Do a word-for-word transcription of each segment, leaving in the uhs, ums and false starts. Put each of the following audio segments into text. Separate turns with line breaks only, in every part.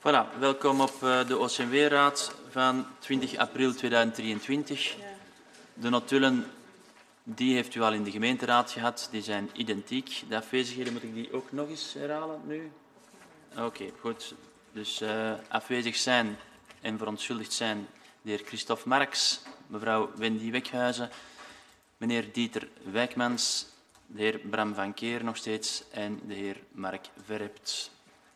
Voilà, welkom op de O C M W-raad van twintig april tweeduizend drieëntwintig. De notulen die heeft u al in de gemeenteraad gehad, die zijn identiek. De afwezigheden, moet ik die ook nog eens herhalen nu? Oké, okay, goed. Dus uh, afwezig zijn en verontschuldigd zijn de heer Christophe Marx, mevrouw Wendy Wekhuizen, meneer Dieter Wijkmans, de heer Bram van Keer nog steeds en de heer Mark Verhept.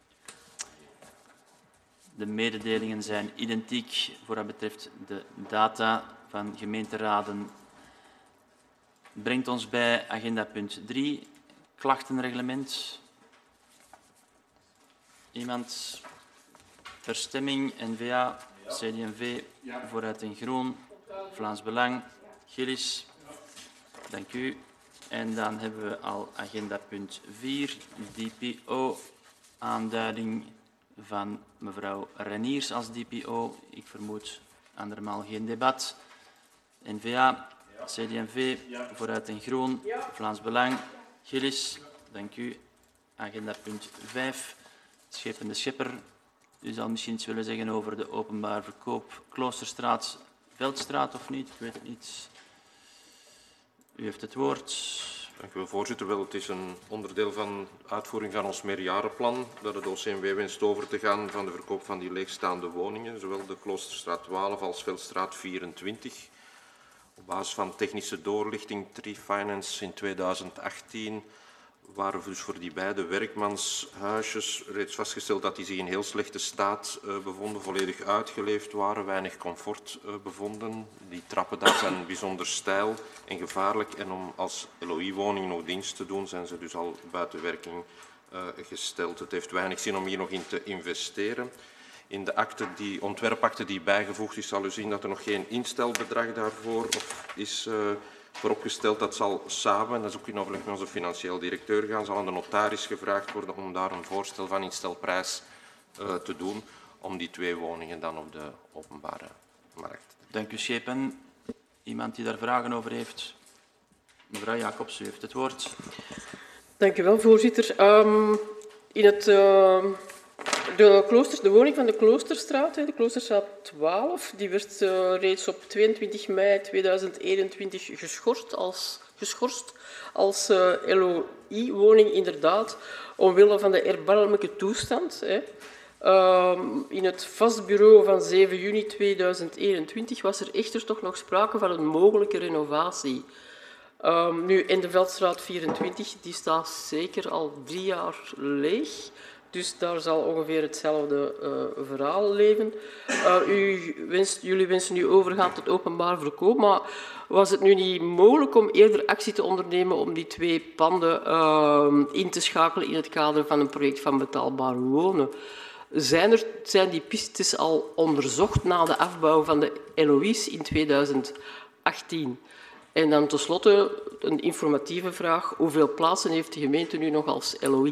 De mededelingen zijn identiek voor wat betreft de data van gemeenteraden. Brengt ons bij agenda punt drie, klachtenreglement. Iemand? Verstemming, N V A, C D en V, Vooruit en Groen, Vlaams Belang, Gillis. Dank u. En dan hebben we al agenda punt vier, D P O, aanduiding van mevrouw Reniers als D P O. Ik vermoed andermaal geen debat. N V A, C D en V, Vooruit en Groen, Vlaams Belang, Gillis. Dank u. Agenda punt vijf, Schepende Schepper. U zal misschien iets willen zeggen over de openbaar verkoop Kloosterstraat, Veldstraat of niet? Ik weet het niet. U heeft het woord.
Dank u wel, voorzitter. Wel, het is een onderdeel van de uitvoering van ons meerjarenplan dat het O C M W wenst over te gaan van de verkoop van die leegstaande woningen, zowel de Kloosterstraat twaalf als Veldstraat vierentwintig. Op basis van technische doorlichting Trifinance in tweeduizend achttien waren dus voor die beide werkmanshuisjes reeds vastgesteld dat die zich in heel slechte staat uh, bevonden, volledig uitgeleefd waren, weinig comfort uh, bevonden. Die trappen daar zijn bijzonder steil en gevaarlijk en om als L O I-woning nog dienst te doen zijn ze dus al buiten werking uh, gesteld. Het heeft weinig zin om hier nog in te investeren. In de akte die, ontwerpakte die bijgevoegd is, zal u zien dat er nog geen instelbedrag daarvoor of is uh, vooropgesteld. Dat zal samen, dat is ook in overleg met onze financieel directeur gaan, zal aan de notaris gevraagd worden om daar een voorstel van instelprijs uh, te doen, om die twee woningen dan op de openbare markt.
Dank u, Schepen. Iemand die daar vragen over heeft? Mevrouw Jacobs, u heeft het woord.
Dank u wel, voorzitter. Um, in het, uh, de, kloosters, de woning van de Kloosterstraat, de Kloosterstraat twaalf, die werd uh, reeds op tweeëntwintig mei tweeduizend eenentwintig geschorst als, geschorst als uh, L O I-woning, inderdaad, omwille van de erbarmelijke toestand. Hè. Um, in het vastbureau van zeven juni tweeduizend eenentwintig was er echter toch nog sprake van een mogelijke renovatie. Um, nu, in de Veldstraat vierentwintig, die staat zeker al drie jaar leeg. Dus daar zal ongeveer hetzelfde uh, verhaal leven. Uh, u wenst, jullie wensen nu overgaan tot openbaar verkoop, maar was het nu niet mogelijk om eerder actie te ondernemen om die twee panden uh, in te schakelen in het kader van een project van betaalbaar wonen? Zijn, er, zijn die pistes al onderzocht na de afbouw van de L O I's in tweeduizend achttien? En dan tenslotte een informatieve vraag. Hoeveel plaatsen heeft de gemeente nu nog als L O I?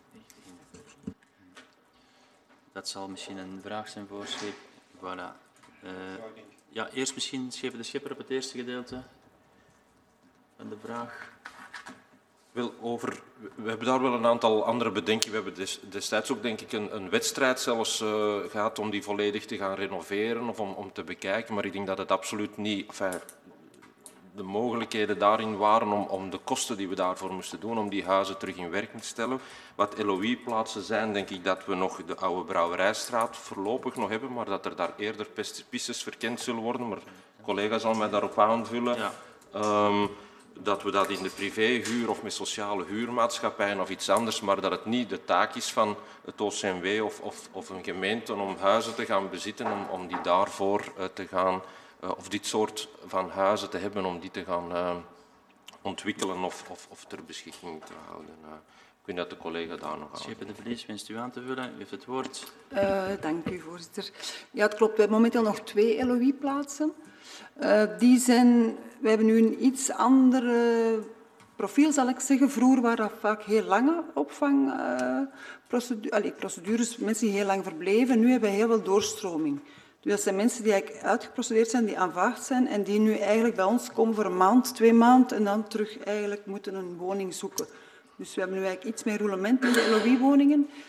Dat zal misschien een vraag zijn voor Scheep. Voilà. Uh, ja, eerst misschien Schepen de Schepper op het eerste gedeelte van de vraag.
Wel, over, we hebben daar wel een aantal andere bedenkingen. We hebben des, destijds ook denk ik een, een wedstrijd zelfs uh, gehad om die volledig te gaan renoveren of om, om te bekijken. Maar ik denk dat het absoluut niet... Enfin, de mogelijkheden daarin waren om, om de kosten die we daarvoor moesten doen, om die huizen terug in werking te stellen. Wat L O I-plaatsen zijn, denk ik dat we nog de oude Brouwerijstraat voorlopig nog hebben, maar dat er daar eerder pistes verkend zullen worden. Maar de collega zal mij daarop aanvullen. Ja. Um, dat we dat in de privéhuur of met sociale huurmaatschappijen of iets anders, maar dat het niet de taak is van het O C M W of, of, of een gemeente om huizen te gaan bezitten, om, om die daarvoor uh, te gaan... Uh, of dit soort van huizen te hebben om die te gaan uh, ontwikkelen of, of, of ter beschikking te houden. Uh, ik weet dat de collega daar nog aan.
Schepen de Vries wenst u aan te vullen. U heeft het woord.
Uh, dank u, voorzitter. Ja, het klopt. We hebben momenteel nog twee L O I-plaatsen. Uh, die zijn... We hebben nu een iets ander profiel, zal ik zeggen. Vroeger waren dat vaak heel lange opvangprocedures, uh, procedures, mensen die heel lang verbleven. Nu hebben we heel veel doorstroming. Dus dat zijn mensen die eigenlijk uitgeprocedeerd zijn, die aanvaard zijn en die nu eigenlijk bij ons komen voor een maand, twee maanden en dan terug eigenlijk moeten een woning zoeken. Dus we hebben nu eigenlijk iets meer roulement in de L O I-woningen.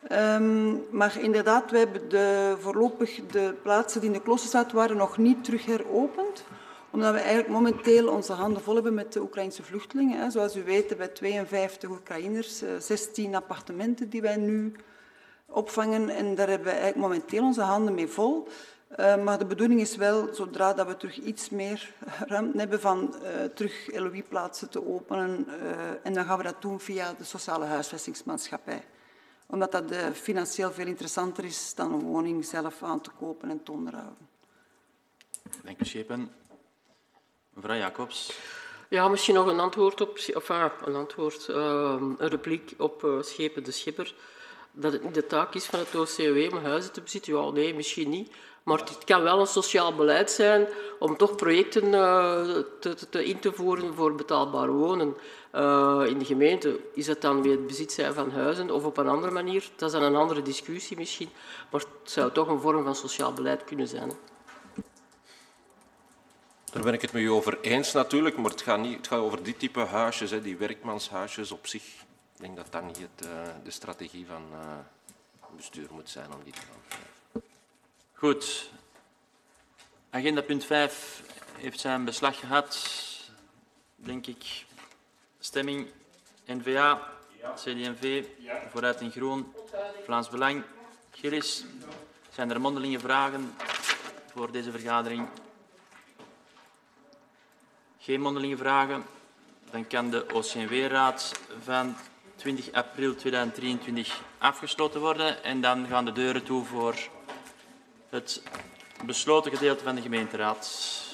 Um, maar inderdaad, wij hebben de, voorlopig de plaatsen die in de Kloosterstraat waren nog niet terug heropend. Omdat we eigenlijk momenteel onze handen vol hebben met de Oekraïnse vluchtelingen. Hè. Zoals u weet hebben wij tweeënvijftig Oekraïners, zestien appartementen die wij nu opvangen. En daar hebben we eigenlijk momenteel onze handen mee vol. Uh, maar de bedoeling is wel, zodra dat we terug iets meer ruimte hebben, van uh, terug L O I-plaatsen te openen. Uh, en dan gaan we dat doen via de sociale huisvestingsmaatschappij. Omdat dat uh, financieel veel interessanter is dan een woning zelf aan te kopen en te onderhouden.
Dank u, Schepen. Mevrouw Jacobs.
Ja, misschien nog een antwoord op, of ah, een antwoord, uh, een repliek op uh, Schepen de Schipper. Dat het niet de taak is van het O C W om huizen te bezitten. Ja, nee, misschien niet. Maar het kan wel een sociaal beleid zijn om toch projecten uh, te, te in te voeren voor betaalbaar wonen. Uh, in de gemeente is dat dan weer het bezit zijn van huizen of op een andere manier. Dat is dan een andere discussie misschien. Maar het zou toch een vorm van sociaal beleid kunnen zijn. Hè.
Daar ben ik het met u over eens natuurlijk, maar het gaat, niet, het gaat over dit type huisjes, hè, die werkmanshuisjes op zich. Ik denk dat dat niet het, uh, de strategie van uh, het bestuur moet zijn om die te gaan.
Goed. Agenda punt vijf heeft zijn beslag gehad, denk ik. Stemming N V A, C D en V, Vooruit in Groen, Vlaams Belang, Gillis. Zijn er mondelinge vragen voor deze vergadering? Geen mondelinge vragen. Dan kan de O C N W-raad van twintig april tweeduizend drieëntwintig afgesloten worden. En dan gaan de deuren toe voor het besloten gedeelte van de gemeenteraad.